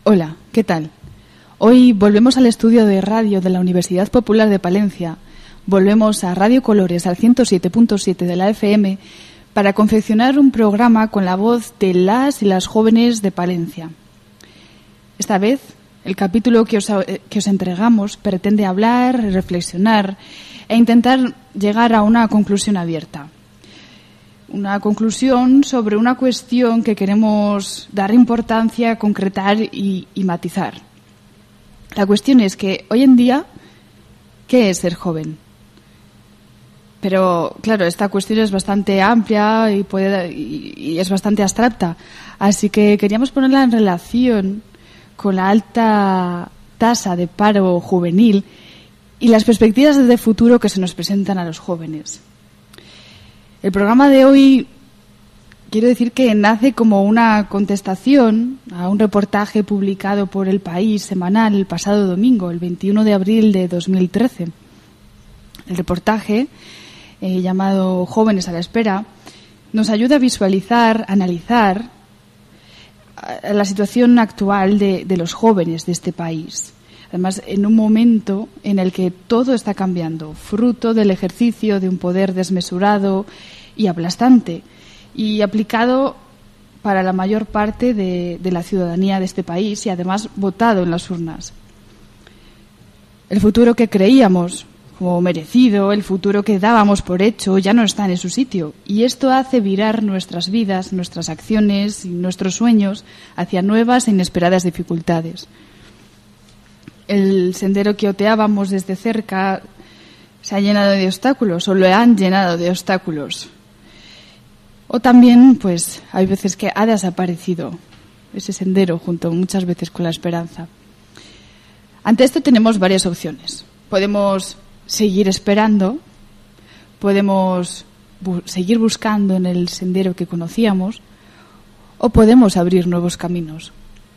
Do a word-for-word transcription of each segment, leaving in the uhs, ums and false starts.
Hola, ¿qué tal? Hoy volvemos al estudio de radio de la Universidad Popular de Palencia. Volvemos a Radio Colores al ciento siete punto siete de la F M para confeccionar un programa con la voz de las y las jóvenes de Palencia. Esta vez, el capítulo que os, que os entregamos pretende hablar, reflexionar e intentar llegar a una conclusión abierta. Una conclusión sobre una cuestión que queremos dar importancia, concretar y, y matizar. La cuestión es que hoy en día, ¿qué es ser joven? Pero, claro, esta cuestión es bastante amplia y, puede, y, y es bastante abstracta. Así que queríamos ponerla en relación con la alta tasa de paro juvenil y las perspectivas de futuro que se nos presentan a los jóvenes. El programa de hoy, quiero decir que nace como una contestación a un reportaje publicado por El País semanal el pasado domingo, el veintiuno de abril de dos mil trece. El reportaje, eh, llamado Jóvenes a la Espera, nos ayuda a visualizar, analizar la situación actual de, de los jóvenes de este país. Además, en un momento en el que todo está cambiando, fruto del ejercicio de un poder desmesurado y aplastante, y aplicado para la mayor parte de, de la ciudadanía de este país y además votado en las urnas. El futuro que creíamos como merecido, el futuro que dábamos por hecho, ya no está en su sitio, y esto hace virar nuestras vidas, nuestras acciones y nuestros sueños hacia nuevas e inesperadas dificultades. El sendero que oteábamos desde cerca se ha llenado de obstáculos, o lo han llenado de obstáculos. O también, pues, hay veces que ha desaparecido ese sendero junto muchas veces con la esperanza. Ante esto tenemos varias opciones. Podemos seguir esperando, podemos bu- seguir buscando en el sendero que conocíamos, o podemos abrir nuevos caminos.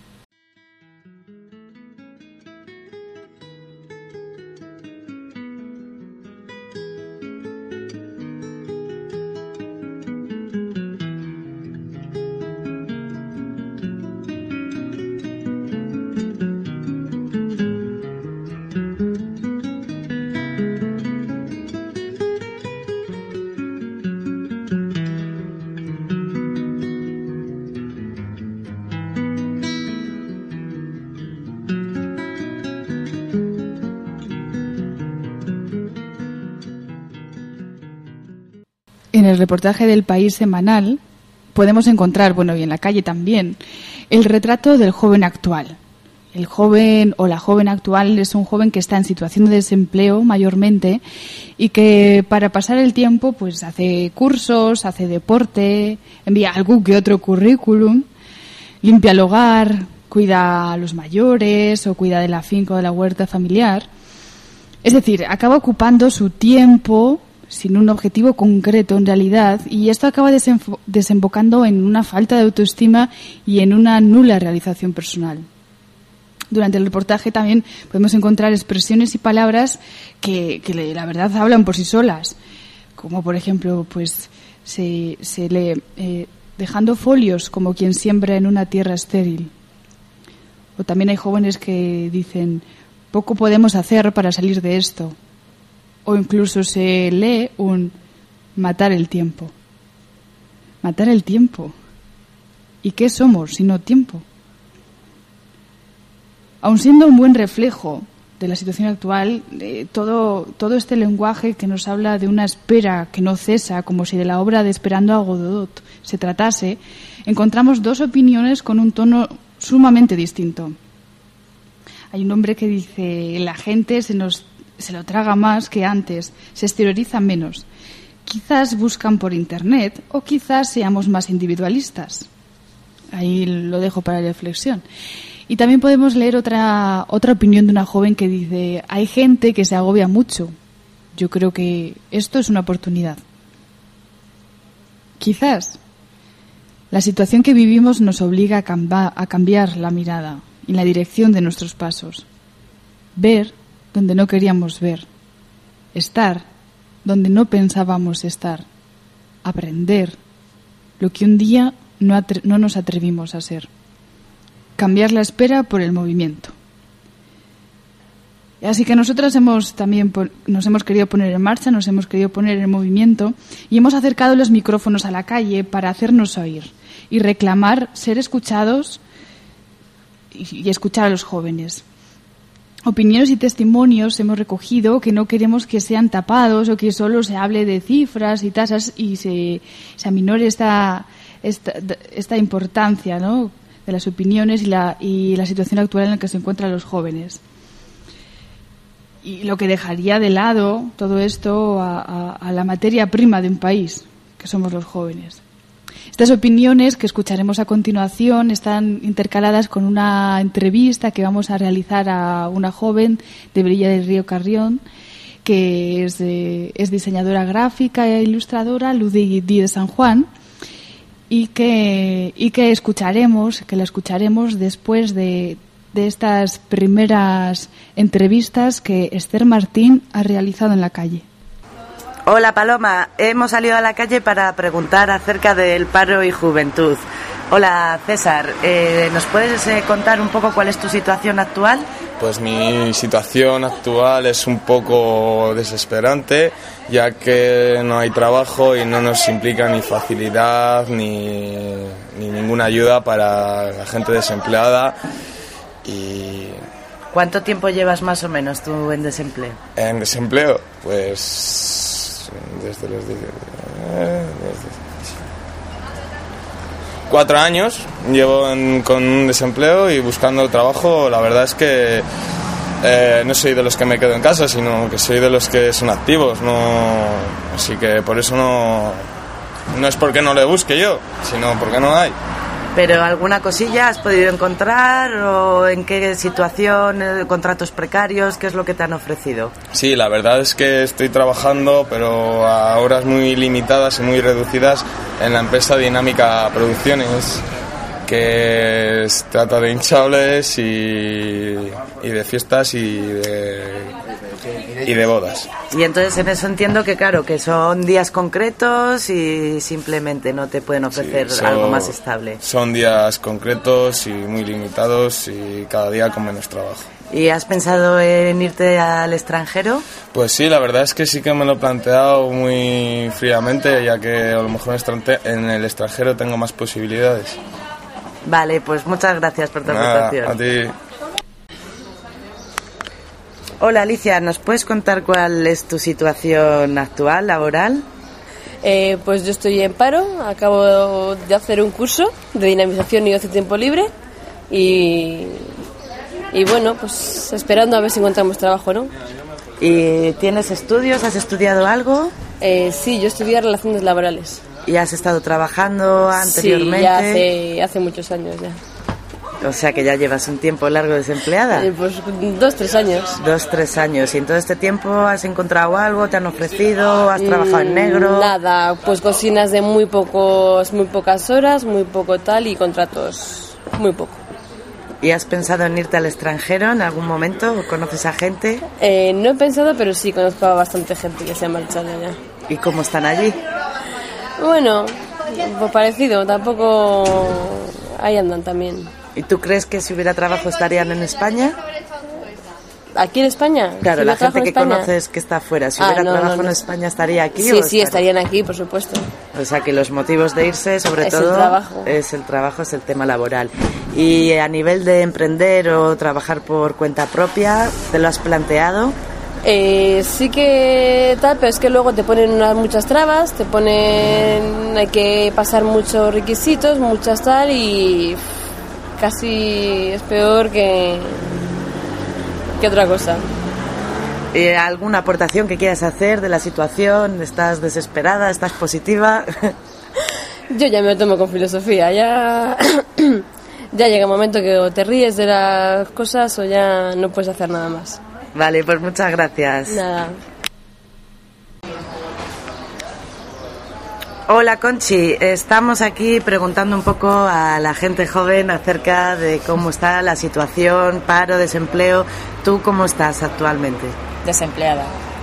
En el reportaje del País semanal podemos encontrar, bueno, y en la calle también, el retrato del joven actual. El joven o la joven actual es un joven que está en situación de desempleo mayormente y que para pasar el tiempo pues hace cursos, hace deporte, envía algún que otro currículum, limpia el hogar, cuida a los mayores o cuida de la finca o de la huerta familiar. Es decir, acaba ocupando su tiempo sin un objetivo concreto en realidad, y esto acaba desenfo- desembocando en una falta de autoestima y en una nula realización personal. Durante el reportaje también podemos encontrar expresiones y palabras que, que la verdad hablan por sí solas, como por ejemplo, pues se, se lee eh, dejando folios como quien siembra en una tierra estéril. O también hay jóvenes que dicen poco podemos hacer para salir de esto. O incluso se lee un matar el tiempo. Matar el tiempo. ¿Y qué somos sino tiempo? Aun siendo un buen reflejo de la situación actual, eh, todo, todo este lenguaje que nos habla de una espera que no cesa, como si de la obra de Esperando a Godot se tratase, encontramos dos opiniones con un tono sumamente distinto. Hay un hombre que dice, la gente se nos se lo traga más que antes, se exterioriza menos. Quizás buscan por internet o quizás seamos más individualistas. Ahí lo dejo para reflexión. Y también podemos leer otra, otra opinión de una joven que dice, hay gente que se agobia mucho. Yo creo que esto es una oportunidad. Quizás la situación que vivimos nos obliga a, camba, a cambiar la mirada y la dirección de nuestros pasos. Ver donde no queríamos ver, estar donde no pensábamos estar, aprender lo que un día no, atre- no nos atrevimos a ser. cambiar la espera por el movimiento. Así que nosotros hemos también nos hemos querido poner en marcha, nos hemos querido poner en movimiento y hemos acercado los micrófonos a la calle para hacernos oír y reclamar ser escuchados y escuchar a los jóvenes. Opiniones y testimonios hemos recogido que no queremos que sean tapados o que solo se hable de cifras y tasas y se, se aminore esta, esta, esta importancia, ¿no?, de las opiniones y la, y la situación actual en la que se encuentran los jóvenes. Y lo que dejaría de lado todo esto a, a, a la materia prima de un país, que somos los jóvenes. Estas opiniones que escucharemos a continuación están intercaladas con una entrevista que vamos a realizar a una joven de Brilla del Río Carrión, que es, eh, es diseñadora gráfica e ilustradora, Ludi de San Juan, y que, y que escucharemos, que la escucharemos después de de estas primeras entrevistas que Esther Martín ha realizado en la calle. Hola Paloma, hemos salido a la calle para preguntar acerca del paro y juventud. Hola César, eh, ¿nos puedes eh, contar un poco cuál es tu situación actual? Pues mi situación actual es un poco desesperante, ya que no hay trabajo y no nos implica ni facilidad ni, ni ninguna ayuda para la gente desempleada. Y ¿cuánto tiempo llevas más o menos tú en desempleo? En desempleo, pues desde los eh, desde cuatro años llevo en, con un desempleo y buscando trabajo. La verdad es que eh, no soy de los que me quedo en casa, sino que soy de los que son activos. No, así que por eso no, no es porque no le busque yo, sino porque no hay. ¿Pero alguna cosilla has podido encontrar o en qué situación, contratos precarios, qué es lo que te han ofrecido? Sí, la verdad es que estoy trabajando, pero a horas muy limitadas y muy reducidas en la empresa Dinámica Producciones, que es, trata de hinchables y, y de fiestas y de, y de bodas. Y entonces en eso entiendo que claro, que son días concretos y simplemente no te pueden ofrecer sí, son, algo más estable. Son días concretos y muy limitados y cada día con menos trabajo. ¿Y has pensado en irte al extranjero? Pues sí, la verdad es que sí que me lo he planteado muy fríamente, ya que a lo mejor en el extranjero tengo más posibilidades. Vale, pues muchas gracias por tu Nada, aportación. A ti. Hola Alicia, ¿nos puedes contar cuál es tu situación actual, laboral? Eh, pues yo estoy en paro, acabo de hacer un curso de dinamización y ocio tiempo libre y, y bueno, pues esperando a ver si encontramos trabajo, ¿no? ¿Y tienes estudios? ¿Has estudiado algo? Eh, sí, yo estudié relaciones laborales. ¿Y has estado trabajando anteriormente? Sí, ya hace, hace muchos años ya. O sea que ya llevas un tiempo largo desempleada. Eh, pues dos, tres años. Dos, tres años. ¿Y en todo este tiempo has encontrado algo? ¿Te han ofrecido? ¿Has trabajado en negro? Nada, pues cocinas de muy pocos, muy pocas horas, muy poco tal y contratos muy poco. ¿Y has pensado en irte al extranjero en algún momento? ¿Conoces a gente? Eh, no he pensado, pero sí conozco a bastante gente que se ha marchado ya. ¿Y cómo están allí? Bueno, pues parecido, tampoco ahí andan también. ¿Y tú crees que si hubiera trabajo estarían en España? ¿Aquí en España? Claro, ¿Si la gente que España? conoces que está afuera, si ah, hubiera no, trabajo no, no. en España, ¿estaría aquí? Sí, o sí, estar... estarían aquí, por supuesto. O sea que los motivos de irse, sobre es todo, el trabajo. es el trabajo, es el tema laboral. Y a nivel de emprender o trabajar por cuenta propia, ¿te lo has planteado? Eh, sí que tal, pero es que luego te ponen unas muchas trabas, te ponen, hay que pasar muchos requisitos, muchas tal y casi es peor que, que otra cosa. ¿Y alguna aportación que quieras hacer de la situación? ¿Estás desesperada? ¿Estás positiva? Yo ya me lo tomo con filosofía, ya, ya llega un momento que o te ríes de las cosas o ya no puedes hacer nada más. Vale, pues muchas gracias. Nada. Hola Conchi, estamos aquí preguntando un poco a la gente joven acerca de cómo está la situación, paro, desempleo. ¿Tú cómo estás actualmente? Desempleada.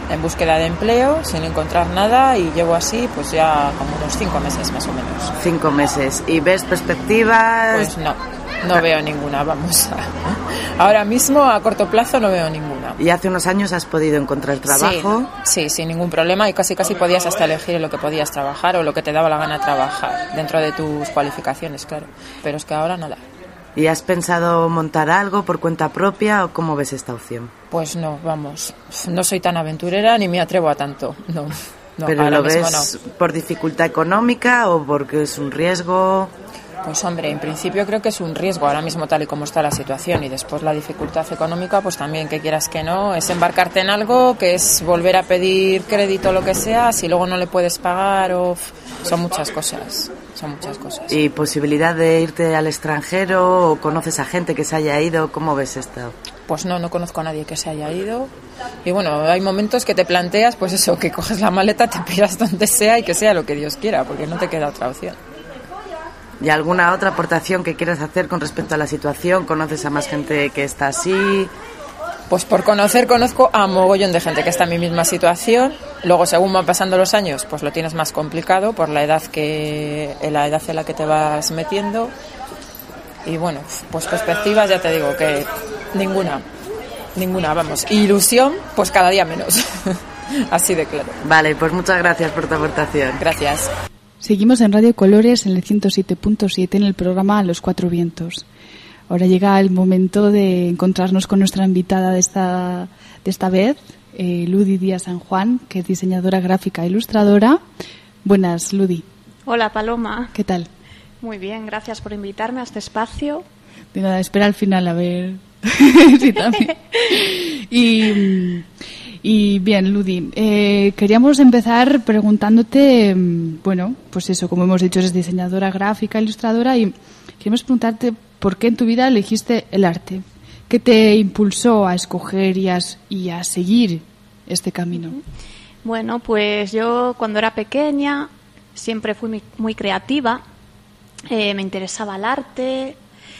en búsqueda de empleo, sin encontrar nada, y llevo así pues ya como unos cinco meses más o menos. Cinco meses. ¿Y ves perspectivas? Pues no, no veo ninguna, vamos. Ahora mismo, a corto plazo, no veo ninguna. ¿Y hace unos años has podido encontrar trabajo? Sí, sí, sin ningún problema, y casi casi podías hasta elegir en lo que podías trabajar o lo que te daba la gana trabajar, dentro de tus cualificaciones, claro. Pero es que ahora nada. ¿Y has pensado montar algo por cuenta propia o cómo ves esta opción? Pues no, vamos, no soy tan aventurera ni me atrevo a tanto, no. no ¿Pero ahora lo mismo ves no. por dificultad económica o porque es un riesgo? Pues hombre, en principio creo que es un riesgo ahora mismo tal y como está la situación, y después la dificultad económica, pues también, que quieras que no, es embarcarte en algo que es volver a pedir crédito o lo que sea, si luego no le puedes pagar, o son muchas cosas, son muchas cosas. ¿Y posibilidad de irte al extranjero o conoces a gente que se haya ido? ¿Cómo ves esto? Pues no, no conozco a nadie que se haya ido, y bueno, hay momentos que te planteas, pues eso, que coges la maleta, te piras donde sea y que sea lo que Dios quiera, porque no te queda otra opción. ¿Y alguna otra aportación que quieras hacer con respecto a la situación? ¿Conoces a más gente que está así? Pues por conocer, conozco a mogollón de gente que está en mi misma situación. Luego, según van pasando los años, pues lo tienes más complicado por la edad que en la edad en la que te vas metiendo. Y bueno, pues perspectivas, ya te digo que ninguna, ninguna, vamos. Ilusión, pues cada día menos. Así de claro. Vale, pues muchas gracias por tu aportación. Gracias. Seguimos en Radio Colores en el ciento siete punto siete en el programa Los Cuatro Vientos. Ahora llega el momento de encontrarnos con nuestra invitada de esta, de esta vez, eh, Ludi Díaz San Juan, que es diseñadora gráfica e ilustradora. Buenas, Ludi. Hola, Paloma. ¿Qué tal? Muy bien, gracias por invitarme a este espacio. De nada, espera al final a ver si también. Y... Y bien, Ludi, eh, queríamos empezar preguntándote, bueno, pues eso, como hemos dicho, eres diseñadora gráfica, ilustradora, y queremos preguntarte por qué en tu vida elegiste el arte. ¿Qué te impulsó a escoger y a, y a seguir este camino? Bueno, pues yo cuando era pequeña siempre fui muy, muy creativa, eh, me interesaba el arte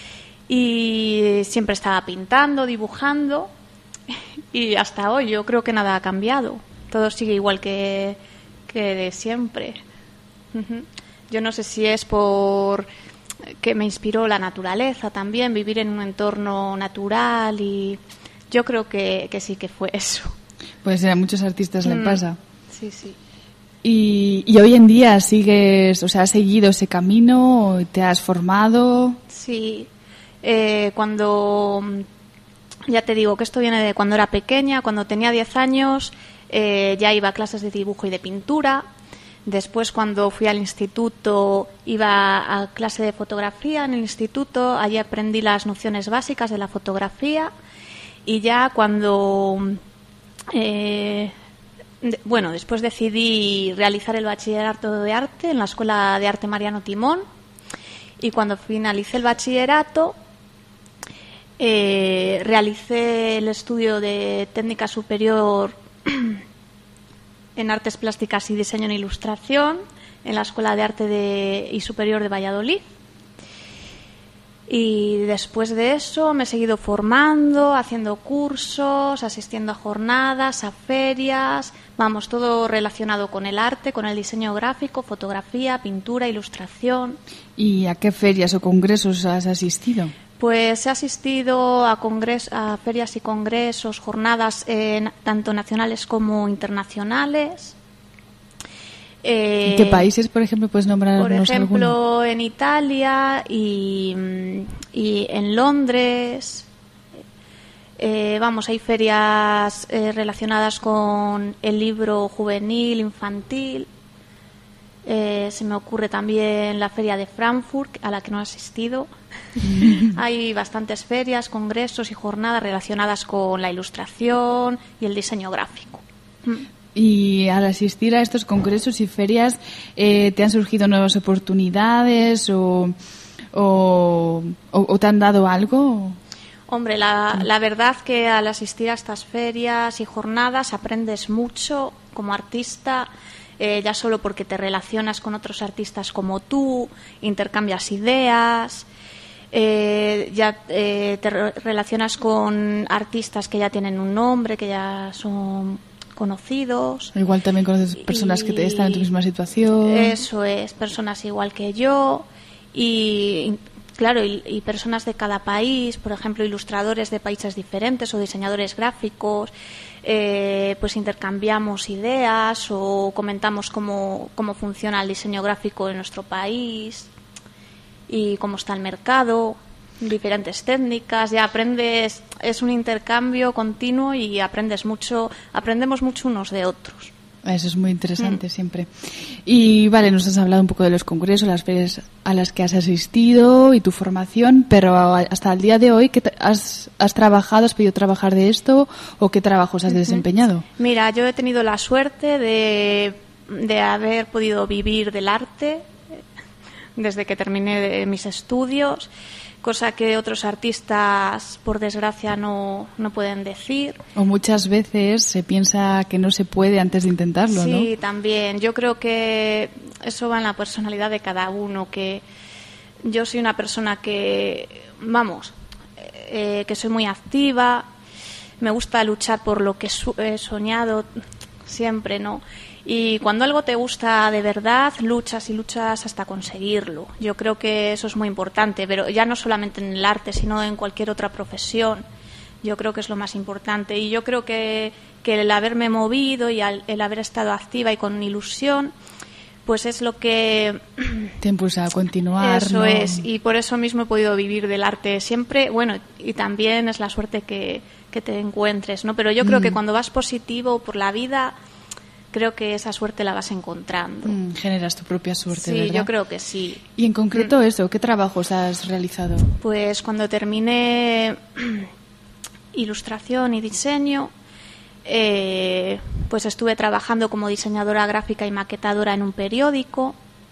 y siempre estaba pintando, dibujando. Y hasta hoy yo creo que nada ha cambiado. Todo sigue igual que, que de siempre. Uh-huh. Yo no sé si es por que me inspiró la naturaleza también, vivir en un entorno natural, y yo creo que, que sí que fue eso. Pues a muchos artistas mm. les pasa. Sí, sí. Y, y hoy en día sigues, o sea, has seguido ese camino, te has formado. Sí, eh, cuando... Ya te digo que esto viene de cuando era pequeña. Cuando tenía diez años eh, ya iba a clases de dibujo y de pintura. Después, cuando fui al instituto, iba a clase de fotografía en el instituto. Allí aprendí las nociones básicas de la fotografía. Y ya cuando... Eh, de, bueno, después decidí realizar el bachillerato de arte en la Escuela de Arte Mariano Timón. Y cuando finalicé el bachillerato... Eh, realicé el estudio de técnica superior en artes plásticas y diseño en ilustración en la Escuela de Arte de, y Superior de Valladolid, y después de eso me he seguido formando, haciendo cursos, asistiendo a jornadas, a ferias, vamos, todo relacionado con el arte, con el diseño gráfico, fotografía, pintura, ilustración. ¿Y a qué ferias o congresos has asistido? Pues he asistido a, congres- a ferias y congresos, jornadas eh, tanto nacionales como internacionales. Eh, ¿En qué países, por ejemplo, puedes nombrarnos alguno? Por ejemplo, alguno? En Italia y, y en Londres. Eh, vamos, hay ferias eh, relacionadas con el libro juvenil, infantil. Eh, se me ocurre también la feria de Frankfurt, a la que no he asistido. Hay bastantes ferias, congresos y jornadas relacionadas con la ilustración y el diseño gráfico. Y al asistir a estos congresos y ferias, eh, ¿te han surgido nuevas oportunidades o, o, o, o te han dado algo? Hombre, la, la verdad que al asistir a estas ferias y jornadas aprendes mucho como artista. Eh, ya solo porque te relacionas con otros artistas como tú, intercambias ideas, eh, ya eh, te re- relacionas con artistas que ya tienen un nombre, que ya son conocidos. Igual también conoces personas y, que te están en tu misma situación. Eso es, personas igual que yo y, claro, y, y personas de cada país, por ejemplo, ilustradores de países diferentes o diseñadores gráficos. Eh, pues intercambiamos ideas o comentamos cómo, cómo funciona el diseño gráfico en nuestro país y cómo está el mercado, diferentes técnicas. Ya aprendes, es un intercambio continuo y aprendes mucho, aprendemos mucho unos de otros. Eso es muy interesante mm. siempre. Y vale, nos has hablado un poco de los congresos, las ferias a las que has asistido y tu formación, pero hasta el día de hoy, ¿qué has, has trabajado, has podido trabajar de esto o qué trabajos has uh-huh. desempeñado? Mira, yo he tenido la suerte de, de haber podido vivir del arte desde que terminé de mis estudios, cosa que otros artistas, por desgracia, no, no pueden decir. O muchas veces se piensa que no se puede antes de intentarlo, sí, ¿no? Sí, también. Yo creo que eso va en la personalidad de cada uno, que yo soy una persona que, vamos, eh, que soy muy activa, me gusta luchar por lo que he soñado siempre, ¿no? Y cuando algo te gusta de verdad, luchas y luchas hasta conseguirlo. Yo creo que eso es muy importante, pero ya no solamente en el arte, sino en cualquier otra profesión. Yo creo que es lo más importante. Y yo creo que, que el haberme movido y el, el haber estado activa y con ilusión, pues es lo que te impulsa a continuar. Eso ¿no? es, y por eso mismo he podido vivir del arte siempre. Bueno, y también es la suerte que, que te encuentres, ¿no? Pero yo creo mm. que cuando vas positivo por la vida, creo que esa suerte la vas encontrando. Mm, generas tu propia suerte, sí, ¿verdad? Sí, yo creo que sí. Y en concreto eso, ¿qué trabajos has realizado? Pues cuando terminé ilustración y diseño, eh, pues estuve trabajando como diseñadora gráfica y maquetadora en un periódico.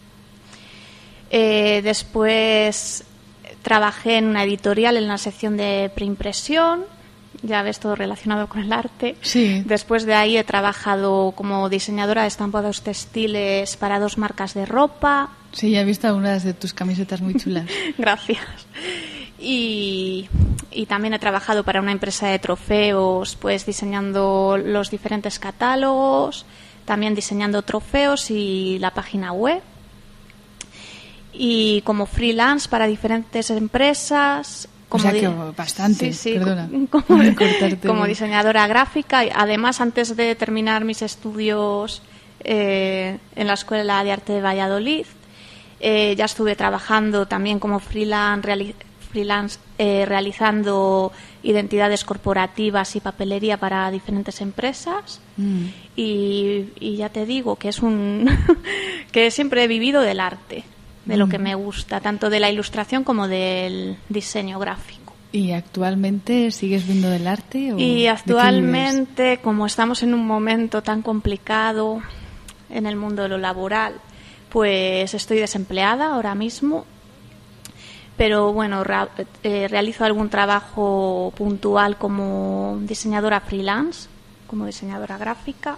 Eh, después trabajé en una editorial en la sección de preimpresión. Ya ves, todo relacionado con el arte. Sí. Después de ahí he trabajado como diseñadora de estampados textiles para dos marcas de ropa. Sí, ya he visto algunas de tus camisetas muy chulas. Gracias. Y, y también he trabajado para una empresa de trofeos, pues diseñando los diferentes catálogos, también diseñando trofeos y la página web. Y como freelance para diferentes empresas. Como o sea que bastante, sí, sí, perdona. Como, como diseñadora gráfica. Además, antes de terminar mis estudios eh, en la Escuela de Arte de Valladolid, eh, ya estuve trabajando también como freelance, reali- freelance eh, realizando identidades corporativas y papelería para diferentes empresas. Mm. Y, y ya te digo que es un que siempre he vivido del arte. De lo que me gusta, tanto de la ilustración como del diseño gráfico. ¿Y actualmente sigues viendo del arte? O y actualmente, como estamos en un momento tan complicado en el mundo de lo laboral, pues estoy desempleada ahora mismo. Pero bueno, ra- eh, realizo algún trabajo puntual como diseñadora freelance, como diseñadora gráfica.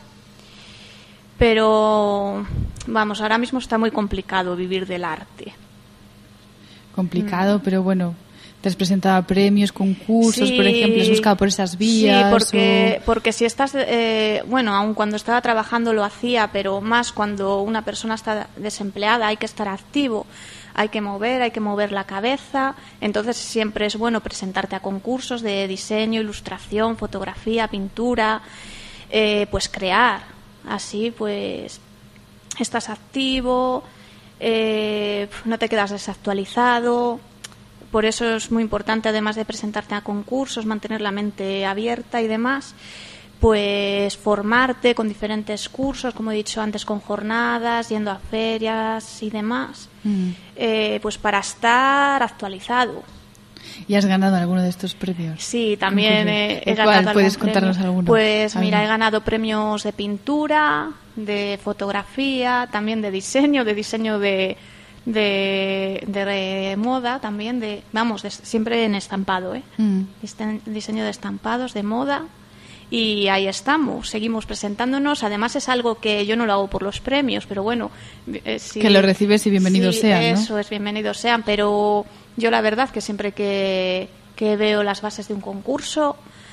Pero, vamos, ahora mismo está muy complicado vivir del arte. Complicado, mm. pero bueno, te has presentado a premios, concursos, sí, por ejemplo, has buscado por esas vías. Sí, porque, o... porque si estás, eh, bueno, aun cuando estaba trabajando lo hacía, pero más cuando una persona está desempleada hay que estar activo, hay que mover, hay que mover la cabeza. Entonces siempre es bueno presentarte a concursos de diseño, ilustración, fotografía, pintura, eh, pues crear. Así pues estás activo, eh, no te quedas desactualizado. Por eso es muy importante, además de presentarte a concursos, mantener la mente abierta y demás, pues formarte con diferentes cursos, como he dicho antes, con jornadas, yendo a ferias y demás, mm. eh, pues para estar actualizado. ¿Y has ganado alguno de estos premios? Sí, también he, he ganado. ¿Cuál? ¿Puedes contarnos premio. alguno? Pues ¿Alguno? Mira, he ganado premios de pintura, de fotografía, también de diseño, de diseño de, de, de moda, también de, vamos, de, siempre en estampado, ¿eh? Mm. Diseño de estampados, de moda. Y ahí estamos, seguimos presentándonos. Además es algo que yo no lo hago por los premios, pero bueno, eh, si, que lo recibes y bienvenidos sí, sean, ¿no? Eso es, bienvenidos sean, pero yo la verdad que siempre que, que veo las bases de un concurso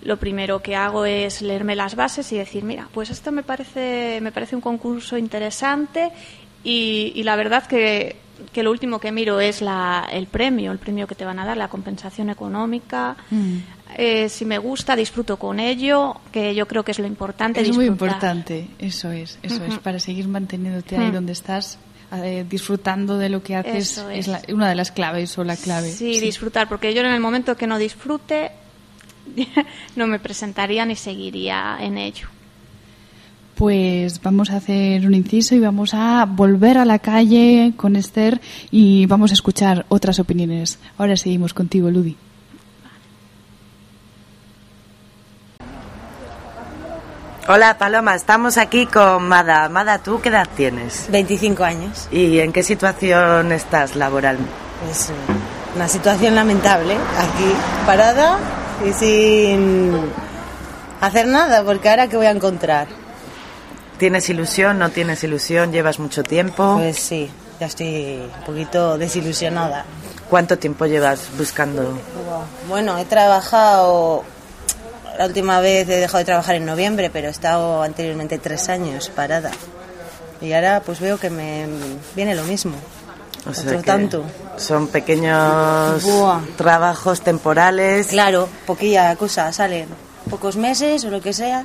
lo primero que hago es leerme las bases y decir, mira, pues esto me parece, me parece un concurso interesante y, y la verdad que, que lo último que miro es la, el premio, el premio que te van a dar, la compensación económica. Mm. Eh, si me gusta, disfruto con ello, que yo creo que es lo importante. Es disfrutar. Muy importante, eso es, eso uh-huh. es, para seguir manteniéndote uh-huh. ahí donde estás. Eh, disfrutando de lo que haces es, es la, una de las claves o la clave. Sí, sí, disfrutar, porque yo en el momento que no disfrute no me presentaría ni seguiría en ello. Pues vamos a hacer un inciso y vamos a volver a la calle con Esther y vamos a escuchar otras opiniones. Ahora seguimos contigo, Ludi. Hola Paloma, estamos aquí con Mada. Mada, ¿tú qué edad tienes? veinticinco años. ¿Y en qué situación estás laboral? Pues una situación lamentable, aquí parada y sin hacer nada, porque ahora ¿qué voy a encontrar? ¿Tienes ilusión? ¿No tienes ilusión? ¿Llevas mucho tiempo? Pues sí, ya estoy un poquito desilusionada. ¿Cuánto tiempo llevas buscando? Bueno, he trabajado... La última vez he dejado de trabajar en noviembre, pero he estado anteriormente tres años parada. Y ahora pues veo que me viene lo mismo. O sea Otro que tanto. Son pequeños Buah. trabajos temporales. Claro, poquilla cosa, salen pocos meses o lo que sea.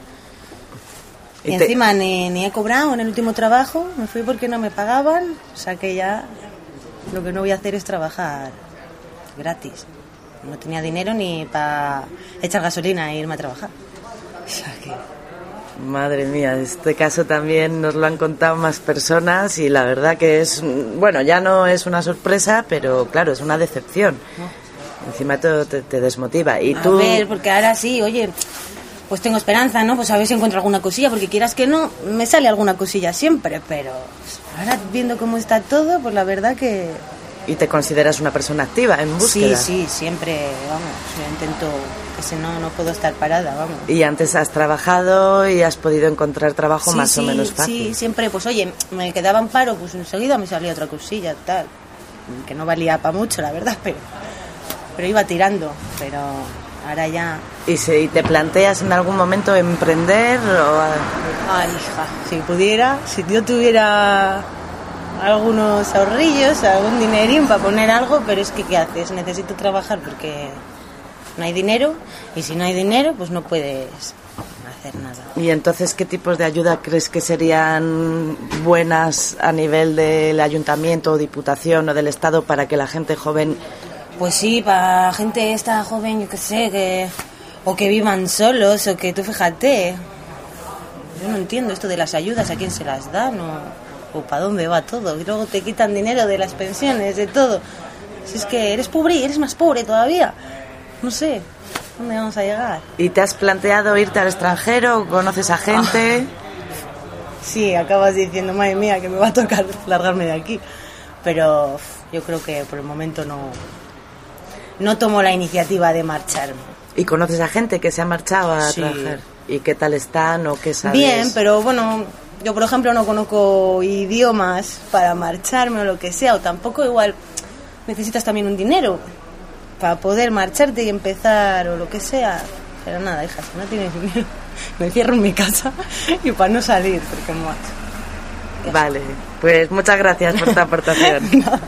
Y, y te... encima ni, ni he cobrado en el último trabajo, me fui porque no me pagaban. O sea que ya lo que no voy a hacer es trabajar gratis. No tenía dinero ni para echar gasolina e irme a trabajar. O sea que... Madre mía, este caso también nos lo han contado más personas y la verdad que es, bueno, ya no es una sorpresa, pero claro, es una decepción. No. Encima todo te, te desmotiva. Y a tú... ver, porque ahora sí, oye, pues tengo esperanza, ¿no? Pues a ver si encuentro alguna cosilla, porque quieras que no, me sale alguna cosilla siempre, pero ahora viendo cómo está todo, pues la verdad que... ¿Y te consideras una persona activa en búsqueda? Sí, sí, siempre, vamos, yo intento, que si no, no puedo estar parada, vamos. ¿Y antes has trabajado y has podido encontrar trabajo sí, más sí, o menos fácil? Sí, siempre, pues oye, me quedaba en paro, pues enseguida me salía otra cosilla, tal, que no valía para mucho, la verdad, pero, pero iba tirando, pero ahora ya... ¿Y si te planteas en algún momento emprender o...? Ay, hija, si pudiera, si yo tuviera... algunos ahorrillos, algún dinerín para poner algo, pero es que ¿qué haces? Necesito trabajar porque no hay dinero y si no hay dinero pues no puedes hacer nada. ¿Y entonces qué tipos de ayuda crees que serían buenas a nivel del ayuntamiento o diputación o del Estado para que la gente joven... Pues sí, para gente esta joven, yo qué sé, que o que vivan solos o que tú fíjate, yo no entiendo esto de las ayudas, ¿a quién se las dan o...? ¿O para dónde va todo? Y luego te quitan dinero de las pensiones, de todo. Si es que eres pobre y eres más pobre todavía. No sé, ¿dónde vamos a llegar? ¿Y te has planteado irte al extranjero? ¿Conoces a gente? Ah, sí, acabas diciendo, madre mía, que me va a tocar largarme de aquí. Pero yo creo que por el momento no, no tomo la iniciativa de marcharme. ¿Y conoces a gente que se ha marchado a sí. trabajar? ¿Y qué tal están o qué sabes? Bien, pero bueno... Yo, por ejemplo, no conozco idiomas para marcharme o lo que sea, o tampoco igual necesitas también un dinero para poder marcharte y empezar o lo que sea. Pero nada, hija, si no tienes dinero, me encierro en mi casa y para no salir, porque macho. Vale, pues muchas gracias por tu aportación. No.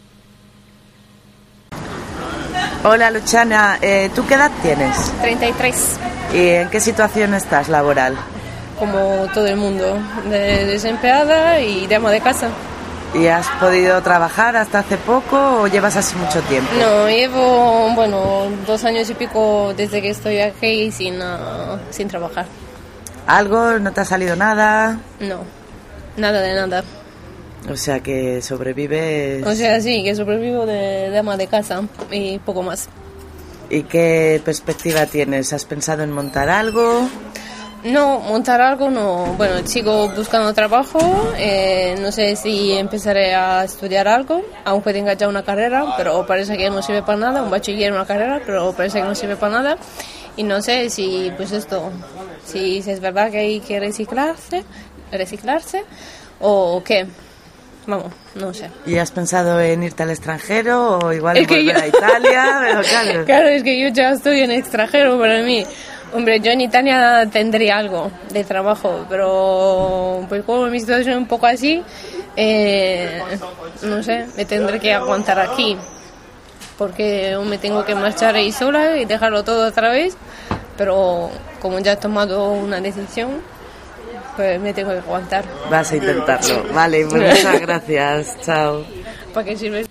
Hola, Luciana, eh, ¿tú qué edad tienes? treinta y tres. ¿Y en qué situación estás laboral? Como todo el mundo, de desempleada y de ama de casa. ¿Y has podido trabajar hasta hace poco o llevas así mucho tiempo? No, llevo, bueno, dos años y pico desde que estoy aquí sin, uh, sin trabajar. ¿Algo? ¿No te ha salido nada? No, nada de nada. O sea que sobrevives... O sea, sí, que sobrevivo de, de ama de casa y poco más. ¿Y qué perspectiva tienes? ¿Has pensado en montar algo? No, montar algo no. Bueno, sigo buscando trabajo. Eh, no sé si empezaré a estudiar algo, aunque tenga ya una carrera, pero parece que no sirve para nada. Un bachiller, una carrera, pero parece que no sirve para nada. Y no sé si, pues esto, si, si es verdad que hay que reciclarse, reciclarse o qué. Vamos, no sé. ¿Y has pensado en irte al extranjero o igual es volver yo... a Italia? Pero claro. Claro, es que yo ya estoy en extranjero para mí. Hombre, yo en Italia tendría algo de trabajo, pero pues como mi situación es un poco así, eh, no sé, me tendré que aguantar aquí, porque me tengo que marchar ahí sola y dejarlo todo otra vez, pero como ya he tomado una decisión, pues me tengo que aguantar. Vas a intentarlo. Vale, pues muchas gracias. Chao. ¿Para qué sirve?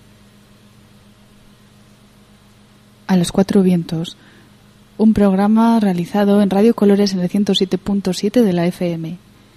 A los cuatro vientos, un programa realizado en Radio Colores en el ciento siete punto siete de la F M.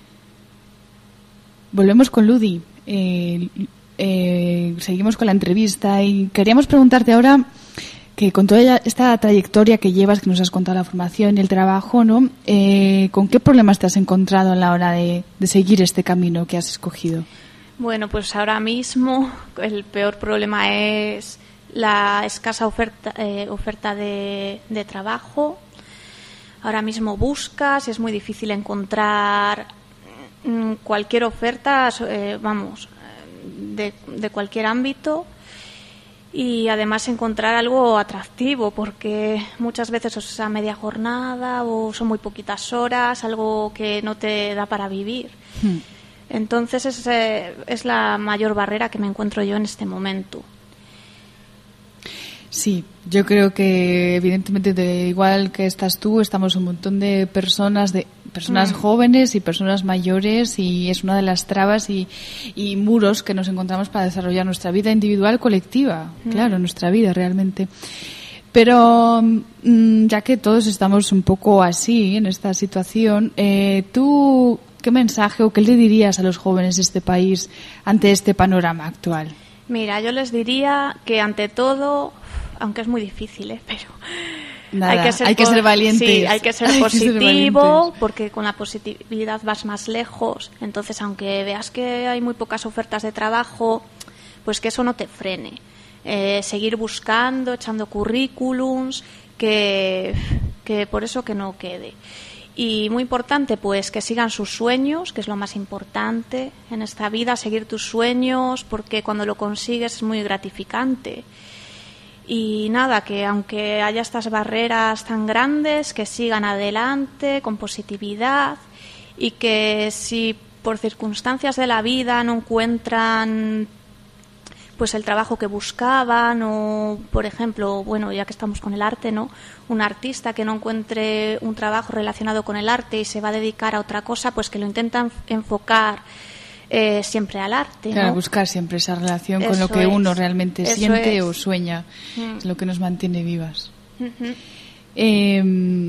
Volvemos con Ludi. Eh, eh, seguimos con la entrevista y queríamos preguntarte ahora que con toda esta trayectoria que llevas, que nos has contado la formación y el trabajo, ¿no? Eh, ¿Con qué problemas te has encontrado a la hora de, de seguir este camino que has escogido? Bueno, pues ahora mismo el peor problema es la escasa oferta, eh, oferta de, de trabajo. Ahora mismo buscas, es muy difícil encontrar mm, cualquier oferta, eh, vamos, de, de cualquier ámbito. Y además encontrar algo atractivo, porque muchas veces es a media jornada o son muy poquitas horas, algo que no te da para vivir. Hmm. Entonces es, eh, es la mayor barrera que me encuentro yo en este momento. Sí, yo creo que evidentemente de igual que estás tú, estamos un montón de personas, de personas mm. jóvenes y personas mayores, y es una de las trabas y, y muros que nos encontramos para desarrollar nuestra vida individual, colectiva, mm. claro, nuestra vida realmente. Pero mm, ya que todos estamos un poco así en esta situación, eh, ¿tú qué mensaje o qué le dirías a los jóvenes de este país ante este panorama actual? Mira, yo les diría que ante todo, aunque es muy difícil, ¿eh? pero Nada, hay que ser, hay que ser valientes. Sí, hay que ser hay positivo, que ser porque con la positividad vas más lejos. Entonces, aunque veas que hay muy pocas ofertas de trabajo, pues que eso no te frene. Eh, seguir buscando, echando currículums, que, que por eso que no quede. Y muy importante, pues que sigan sus sueños, que es lo más importante en esta vida, seguir tus sueños, porque cuando lo consigues es muy gratificante. Y nada, que aunque haya estas barreras tan grandes, que sigan adelante con positividad, y que si por circunstancias de la vida no encuentran pues el trabajo que buscaban, o por ejemplo, bueno, ya que estamos con el arte, ¿no? Un artista que no encuentre un trabajo relacionado con el arte y se va a dedicar a otra cosa, pues que lo intentan enfocar eh, siempre al arte, ¿no? Claro, buscar siempre esa relación Eso con lo que es. uno realmente Eso siente es. o sueña, Mm. es lo que nos mantiene vivas. Uh-huh. Eh,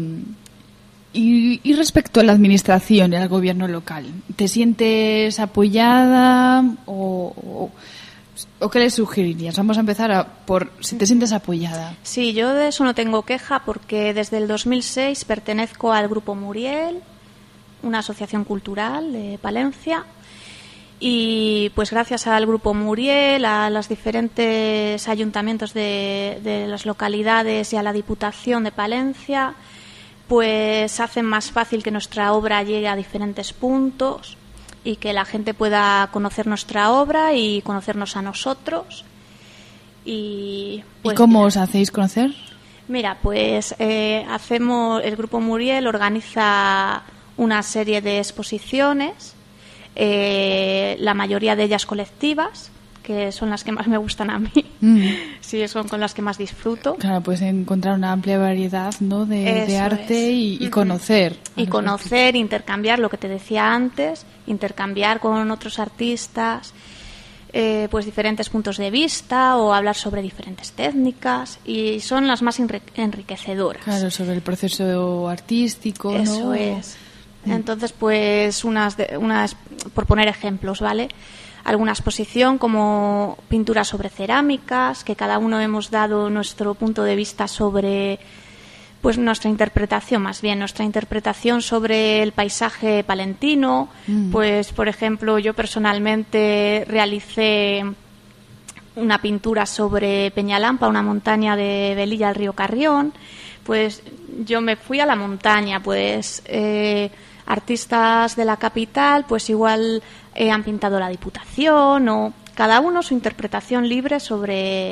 y, y respecto a la administración y al gobierno local, ¿te sientes apoyada o, o, o qué le sugerirías? Vamos a empezar a, por si te sientes apoyada. Sí, yo de eso no tengo queja, porque desde el dos mil seis pertenezco al Grupo Muriel, una asociación cultural de Palencia, y pues gracias al Grupo Muriel, a los diferentes ayuntamientos de, de las localidades y a la Diputación de Palencia, pues hacen más fácil que nuestra obra llegue a diferentes puntos y que la gente pueda conocer nuestra obra y conocernos a nosotros. Y, pues, ¿Y cómo mira, os hacéis conocer? Mira, pues eh, hacemos, el Grupo Muriel organiza una serie de exposiciones, eh, la mayoría de ellas colectivas, que son las que más me gustan a mí. Mm. Sí, son con las que más disfruto. Claro, pues encontrar una amplia variedad, ¿no? de, de arte y, y conocer. Y conocer, intercambiar, lo que te decía antes, intercambiar con otros artistas, eh, pues diferentes puntos de vista, o hablar sobre diferentes técnicas, y son las más enriquecedoras. Claro, sobre el proceso artístico, ¿no? Eso es. Entonces, pues, unas, de, unas por poner ejemplos, ¿vale? Alguna exposición como pinturas sobre cerámicas, que cada uno hemos dado nuestro punto de vista sobre, pues nuestra interpretación, más bien, nuestra interpretación sobre el paisaje palentino. Mm. Pues, por ejemplo, yo personalmente realicé una pintura sobre Peñalampa, una montaña de Velilla del río Carrión. Pues yo me fui a la montaña, pues eh, artistas de la capital, pues igual eh, han pintado la Diputación, o cada uno su interpretación libre sobre,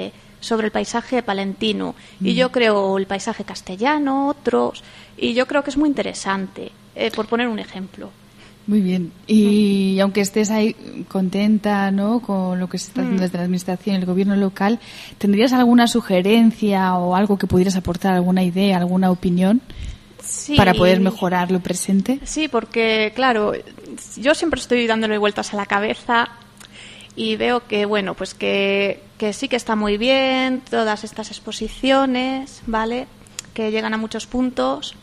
sobre el paisaje palentino. Mm. Y yo creo el paisaje castellano, otros, y yo creo que es muy interesante, eh, por poner un ejemplo. Muy bien. Y aunque estés ahí contenta, ¿no?, con lo que se está haciendo desde la administración y el gobierno local, ¿tendrías alguna sugerencia o algo que pudieras aportar, alguna idea, alguna opinión sí. para poder mejorar lo presente? Sí, porque, claro, yo siempre estoy dándole vueltas a la cabeza y veo que, bueno, pues que, que sí que está muy bien todas estas exposiciones, ¿vale?, que llegan a muchos puntos.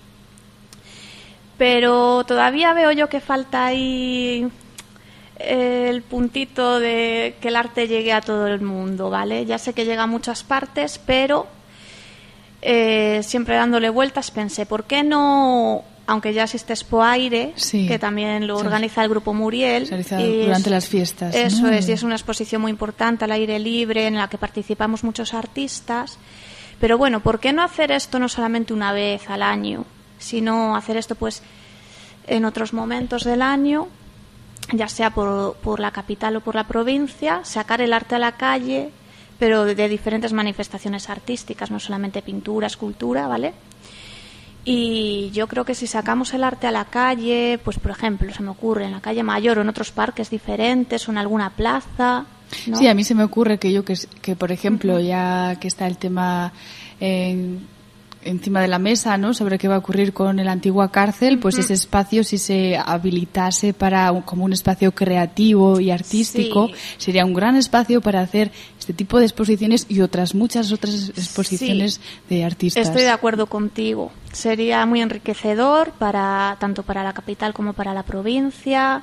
Pero todavía veo yo que falta ahí el puntito de que el arte llegue a todo el mundo, ¿vale? Ya sé que llega a muchas partes, pero eh, siempre dándole vueltas pensé, ¿por qué no, aunque ya existe Expo Aire, sí, que también lo organiza el Grupo Muriel? Se realiza durante es, las fiestas. Eso ¿no? es, y es una exposición muy importante al aire libre en la que participamos muchos artistas. Pero bueno, ¿por qué no hacer esto no solamente una vez al año, sino hacer esto pues en otros momentos del año, ya sea por, por la capital o por la provincia, sacar el arte a la calle, pero de, de diferentes manifestaciones artísticas, no solamente pintura, escultura, ¿vale? Y yo creo que si sacamos el arte a la calle, pues por ejemplo, se me ocurre en la calle Mayor o en otros parques diferentes o en alguna plaza, ¿no? Sí, a mí se me ocurre que yo que, que por ejemplo, uh-huh. ya que está el tema en encima de la mesa, ¿no?, sobre qué va a ocurrir con la antigua cárcel, pues uh-huh. ese espacio, si se habilitase para un, como un espacio creativo y artístico, sí. sería un gran espacio para hacer este tipo de exposiciones y otras muchas otras exposiciones sí. de artistas. Estoy de acuerdo contigo. Sería muy enriquecedor para tanto para la capital como para la provincia.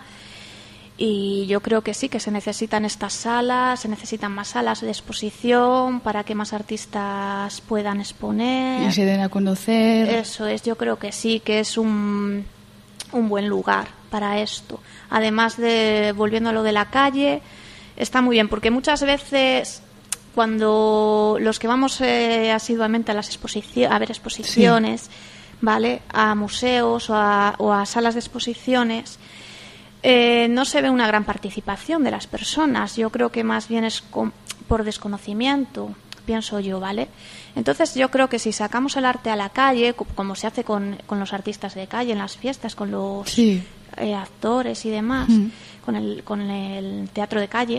Y yo creo que sí, que se necesitan estas salas, se necesitan más salas de exposición para que más artistas puedan exponer. Y se den a conocer. Eso es, yo creo que sí, que es un, un buen lugar para esto. Además de, volviendo a lo de la calle, está muy bien, porque muchas veces cuando los que vamos eh, asiduamente a, las exposici- a ver exposiciones, sí. ¿vale?, a museos o a, o a salas de exposiciones, Eh, no se ve una gran participación de las personas. Yo creo que más bien es con, por desconocimiento, pienso yo, ¿vale? Entonces yo creo que si sacamos el arte a la calle, como se hace con, con los artistas de calle en las fiestas, con los sí. eh, actores y demás, mm. con, el, con el teatro de calle,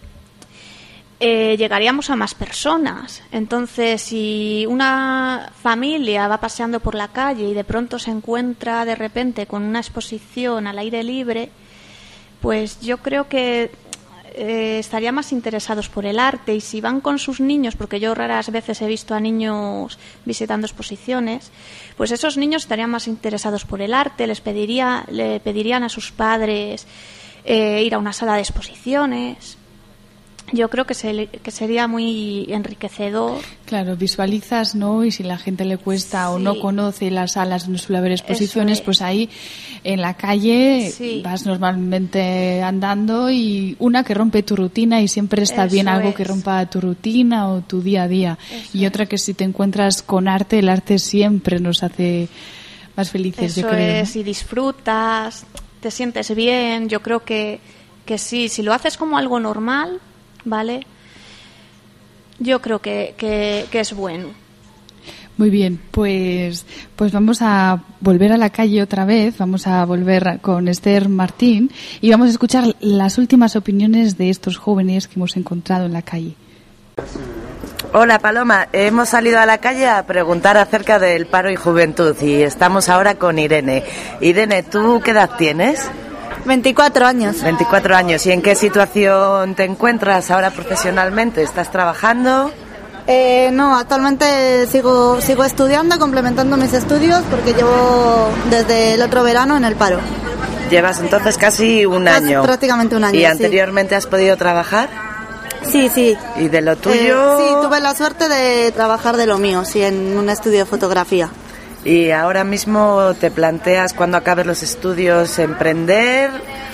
eh, llegaríamos a más personas. Entonces, si una familia va paseando por la calle y de pronto se encuentra de repente con una exposición al aire libre, pues yo creo que eh, estarían más interesados por el arte. Y si van con sus niños, porque yo raras veces he visto a niños visitando exposiciones, pues esos niños estarían más interesados por el arte, les pediría, le pedirían a sus padres eh, ir a una sala de exposiciones. Yo creo que, se, que sería muy enriquecedor. Claro, visualizas, ¿no? Y si la gente le cuesta sí. o no conoce las salas donde suele haber exposiciones, es. pues ahí en la calle sí. vas normalmente andando y una que rompe tu rutina y siempre está Eso bien algo es. que rompa tu rutina o tu día a día. Eso y otra que si te encuentras con arte, el arte siempre nos hace más felices, Eso yo creo. es, ¿no? y disfrutas, te sientes bien. Yo creo que, que sí, si lo haces como algo normal, ¿vale? Yo creo que, que, que es bueno. Muy bien, pues, pues vamos a volver a la calle otra vez, vamos a volver con Esther Martín y vamos a escuchar las últimas opiniones de estos jóvenes que hemos encontrado en la calle. Hola Paloma, hemos salido a la calle a preguntar acerca del paro y juventud y estamos ahora con Irene. Irene, ¿tú qué edad tienes? veinticuatro años. veinticuatro años. ¿Y en qué situación te encuentras ahora profesionalmente? ¿Estás trabajando? Eh, no, actualmente sigo sigo estudiando, complementando mis estudios porque llevo desde el otro verano en el paro. Llevas entonces casi un Pues año. Prácticamente un año. ¿Y sí. anteriormente has podido trabajar? Sí, sí. ¿Y de lo tuyo? Eh, sí, tuve la suerte de trabajar de lo mío, sí, en un estudio de fotografía. ¿Y ahora mismo te planteas cuando acabes los estudios emprender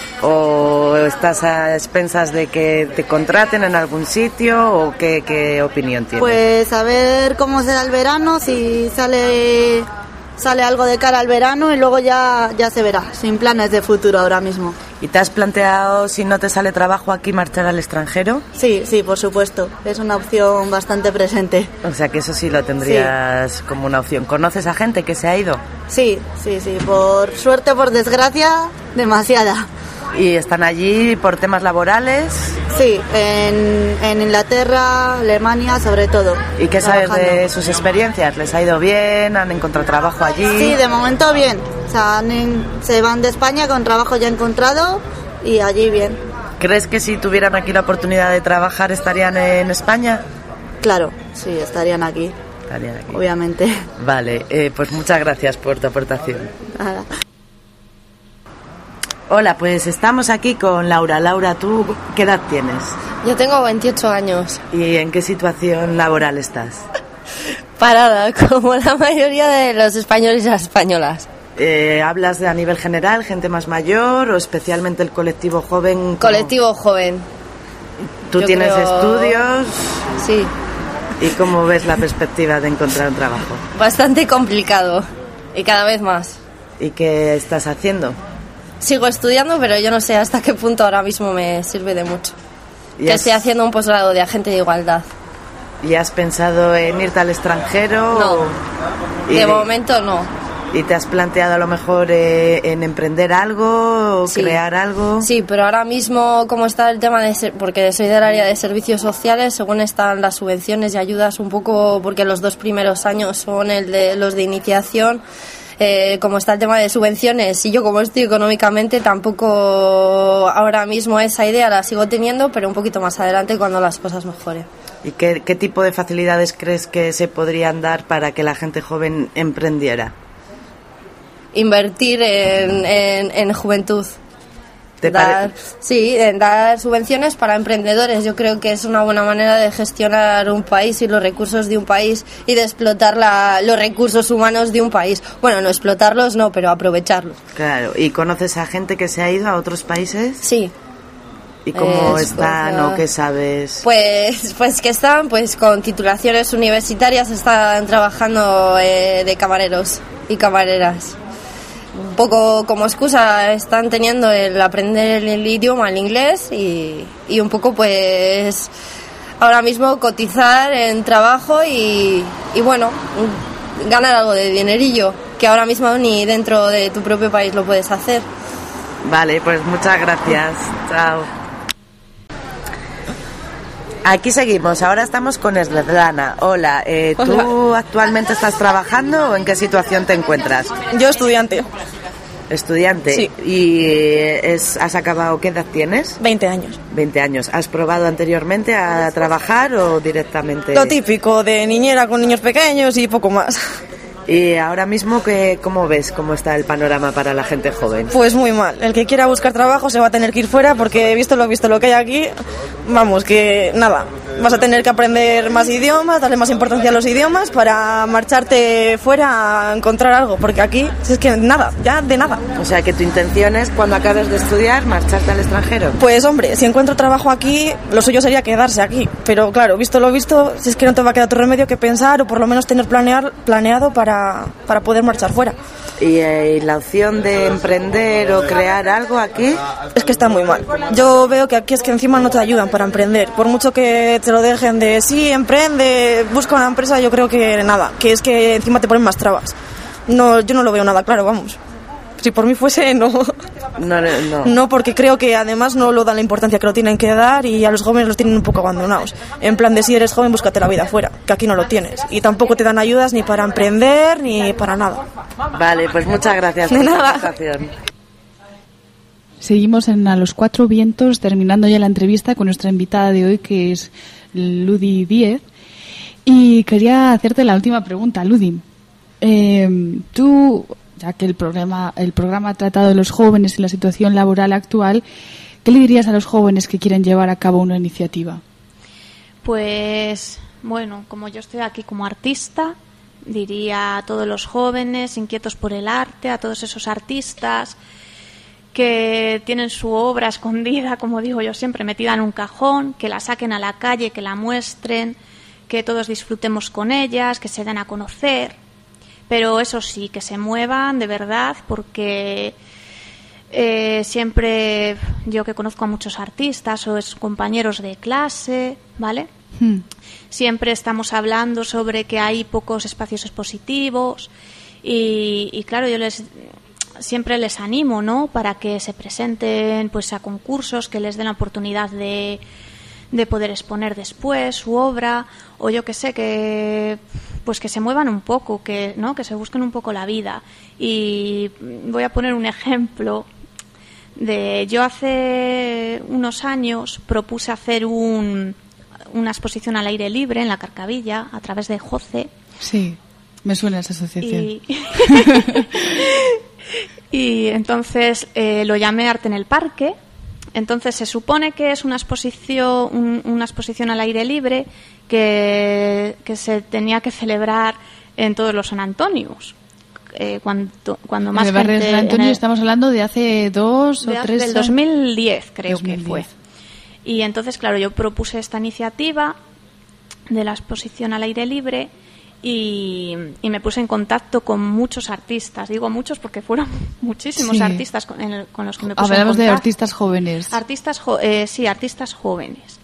o estás a expensas de que te contraten en algún sitio o qué, qué opinión tienes? Pues a ver cómo será el verano, si sale sale algo de cara al verano y luego ya, ya se verá, sin planes de futuro ahora mismo. ¿Y te has planteado, si no te sale trabajo aquí, marchar al extranjero? Sí, sí, por supuesto. Es una opción bastante presente. O sea que eso sí lo tendrías sí. como una opción. ¿Conoces a gente que se ha ido? Sí, sí, sí. Por suerte o por desgracia, demasiada. ¿Y están allí por temas laborales? Sí, en, en Inglaterra, Alemania, sobre todo. ¿Y qué sabes de sus experiencias? ¿Les ha ido bien? ¿Han encontrado trabajo allí? Sí, de momento bien. O sea, han, se van de España con trabajo ya encontrado y allí bien. ¿Crees que si tuvieran aquí la oportunidad de trabajar estarían en España? Claro, sí, estarían aquí. Estarían aquí. Obviamente. Vale, eh, pues muchas gracias por tu aportación. Nada. Hola, pues estamos aquí con Laura. Laura, ¿tú qué edad tienes? Yo tengo veintiocho años. ¿Y en qué situación laboral estás? Parada, como la mayoría de los españoles y las españolas. Eh, ¿Hablas de a nivel general, gente más mayor o especialmente el colectivo joven? Como... Colectivo joven. ¿Tú Yo tienes creo... estudios? Sí. ¿Y cómo ves la perspectiva de encontrar un trabajo? Bastante complicado y cada vez más. ¿Y qué estás haciendo? Sigo estudiando, pero yo no sé hasta qué punto ahora mismo me sirve de mucho. Que has... estoy haciendo un posgrado de agente de igualdad. ¿Y has pensado en irte al extranjero? No, o... de y... momento no. ¿Y te has planteado a lo mejor eh, en emprender algo o sí. crear algo? Sí, pero ahora mismo como está el tema de... Ser... porque soy del área de servicios sociales, según están las subvenciones y ayudas un poco, porque los dos primeros años son el de los de iniciación... Eh, como está el tema de subvenciones y yo como estoy económicamente tampoco ahora mismo esa idea la sigo teniendo, pero un poquito más adelante cuando las cosas mejoren. ¿Y qué, qué tipo de facilidades crees que se podrían dar para que la gente joven emprendiera? Invertir en, en, en juventud. ¿Te dar, pare... sí, en dar subvenciones para emprendedores. Yo creo que es una buena manera de gestionar un país y los recursos de un país y de explotar la, los recursos humanos de un país. Bueno, no explotarlos, no, pero aprovecharlos. Claro. ¿Y conoces a gente que se ha ido a otros países? Sí. ¿Y cómo eh, están pues, o qué sabes? Pues, pues que están pues con titulaciones universitarias, están trabajando eh, de camareros y camareras. Un poco como excusa están teniendo el aprender el, el idioma, el inglés y, y un poco pues ahora mismo cotizar en trabajo y, y bueno, ganar algo de dinerillo que ahora mismo ni dentro de tu propio país lo puedes hacer. Vale, pues muchas gracias. Chao. Aquí seguimos, ahora estamos con Svetlana. Hola, eh, ¿tú Hola. actualmente estás trabajando o en qué situación te encuentras? Yo estudiante. Estudiante. Sí. ¿Y es, has acabado, qué edad tienes? veinte años. veinte años. ¿Has probado anteriormente a trabajar o directamente? Lo típico de niñera con niños pequeños y poco más. ¿Y ahora mismo qué, cómo ves cómo está el panorama para la gente joven? Pues muy mal. El que quiera buscar trabajo se va a tener que ir fuera porque visto lo visto lo que hay aquí, vamos, que nada. Vas a tener que aprender más idiomas, darle más importancia a los idiomas para marcharte fuera a encontrar algo, porque aquí es que nada, ya de nada. O sea, que tu intención es cuando acabes de estudiar marcharte al extranjero. Pues hombre, si encuentro trabajo aquí, lo suyo sería quedarse aquí, pero claro, visto lo visto, si es que no te va a quedar otro remedio que pensar o por lo menos tener planear, planeado para, para poder marchar fuera. ¿Y eh, la opción de emprender o crear algo aquí? Es que está muy mal. Yo veo que aquí es que encima no te ayudan para emprender. Por mucho que te lo dejen de sí, emprende, busca una empresa, yo creo que nada. Que es que encima te ponen más trabas. No, yo no lo veo nada claro, vamos. Si por mí fuese, no. No, no. No, porque creo que además no lo dan la importancia que lo tienen que dar y a los jóvenes los tienen un poco abandonados. En plan de si eres joven, búscate la vida afuera, que aquí no lo tienes. Y tampoco te dan ayudas ni para emprender ni para nada. Vale, pues muchas gracias por la presentación. Seguimos en A los Cuatro Vientos, terminando ya la entrevista con nuestra invitada de hoy, que es Ludi Díez. Y quería hacerte la última pregunta, Ludi. Eh, tú... ya que el programa el programa ha tratado de los jóvenes y la situación laboral actual, ¿qué le dirías a los jóvenes que quieren llevar a cabo una iniciativa? Pues, bueno, como yo estoy aquí como artista, diría a todos los jóvenes inquietos por el arte, a todos esos artistas que tienen su obra escondida, como digo yo siempre, metida en un cajón, que la saquen a la calle, que la muestren, que todos disfrutemos con ellas, que se den a conocer. Pero eso sí, que se muevan de verdad, porque Eh, siempre, yo que conozco a muchos artistas o es compañeros de clase, ¿vale? Hmm. Siempre estamos hablando sobre que hay pocos espacios expositivos y, y claro, yo les siempre les animo, ¿no? Para que se presenten pues a concursos que les den la oportunidad de, de poder exponer después su obra, o yo que sé, que pues que se muevan un poco, que no, que se busquen un poco la vida. Y voy a poner un ejemplo de yo hace unos años propuse hacer un, una exposición al aire libre en la Carcavilla a través de Joce. Sí, me suena esa asociación. Y, y entonces eh, lo llamé Arte en el Parque. Entonces se supone que es una exposición, un, una exposición al aire libre que, que se tenía que celebrar en todos los San Antonios. Eh, cuando, cuando más en el barrio gente, de San Antonio el, estamos hablando de hace dos de o hace, tres del años. dos mil diez creo dos mil diez. que fue. Y entonces, claro, yo propuse esta iniciativa de la exposición al aire libre y, y me puse en contacto con muchos artistas. Digo muchos porque fueron muchísimos Sí. artistas con, en el- con los que me puse Hablamos en de contacto. artistas jóvenes. Artistas, jo- eh, sí, artistas jóvenes.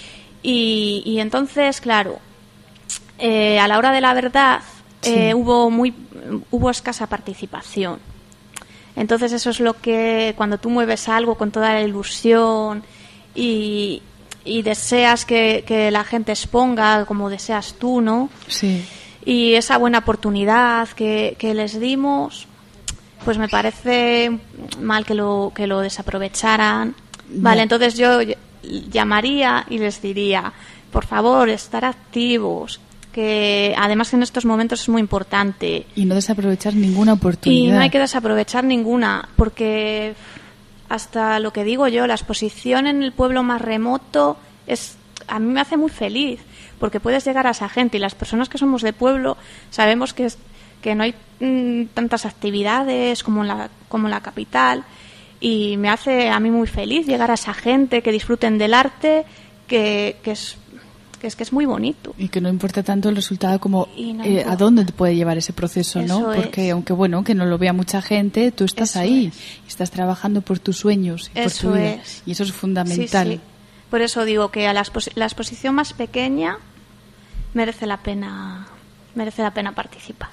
Y, y entonces, claro, eh, a la hora de la verdad Sí. eh, hubo muy hubo escasa participación. Entonces eso es lo que cuando tú mueves algo con toda la ilusión y, y deseas que, que la gente exponga como deseas tú, ¿no? Sí. Y esa buena oportunidad que, que les dimos, pues me parece mal que lo que lo desaprovecharan. Vale, Ya. entonces yo llamaría y les diría, por favor, estar activos, que además en estos momentos es muy importante. Y no desaprovechar ninguna oportunidad. Y no hay que desaprovechar ninguna, porque hasta lo que digo yo, la exposición en el pueblo más remoto es a mí me hace muy feliz, porque puedes llegar a esa gente y las personas que somos de pueblo sabemos que es, que no hay mm, tantas actividades como en la como en la capital y me hace a mí muy feliz llegar a esa gente, que disfruten del arte, que, que es que es que es muy bonito. Y que no importa tanto el resultado como Y no eh, importa. a dónde te puede llevar ese proceso, ¿no? Eso Porque es. aunque bueno, que no lo vea mucha gente, tú estás Eso ahí, es. y estás trabajando por tus sueños y Eso por tu vida. es. Y eso es fundamental. Sí, sí. Por eso digo que a la, exposi- la exposición más pequeña merece la pena merece la pena participar.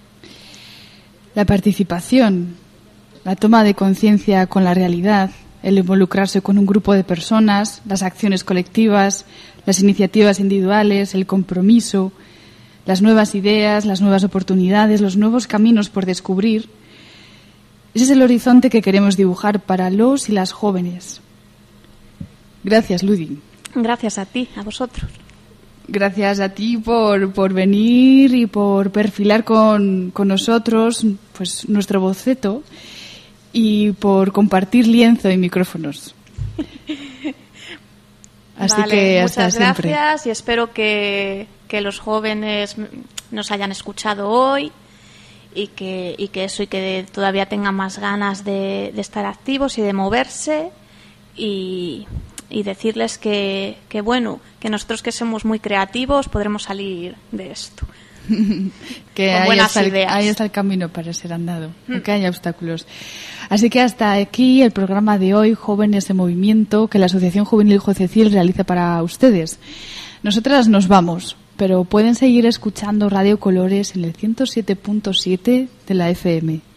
La participación, la toma de conciencia con la realidad, el involucrarse con un grupo de personas, las acciones colectivas, las iniciativas individuales, el compromiso, las nuevas ideas, las nuevas oportunidades, los nuevos caminos por descubrir. Ese es el horizonte que queremos dibujar para los y las jóvenes. Gracias, Ludi. Gracias a ti, a vosotros. Gracias a ti por, por venir y por perfilar con, con nosotros pues nuestro boceto y por compartir lienzo y micrófonos. Así Vale, que hasta muchas siempre. gracias y espero que, que los jóvenes nos hayan escuchado hoy y que, y que eso y que todavía tengan más ganas de, de estar activos y de moverse y, y decirles que, que bueno, que nosotros que somos muy creativos podremos salir de esto. Que con ahí buenas está, el, ideas. ahí está el camino para ser andado, aunque haya obstáculos. Así que hasta aquí el programa de hoy, Jóvenes en Movimiento, que la Asociación Juvenil Jocecil realiza para ustedes. Nosotras nos vamos, pero pueden seguir escuchando Radio Colores en el ciento siete punto siete de la F M.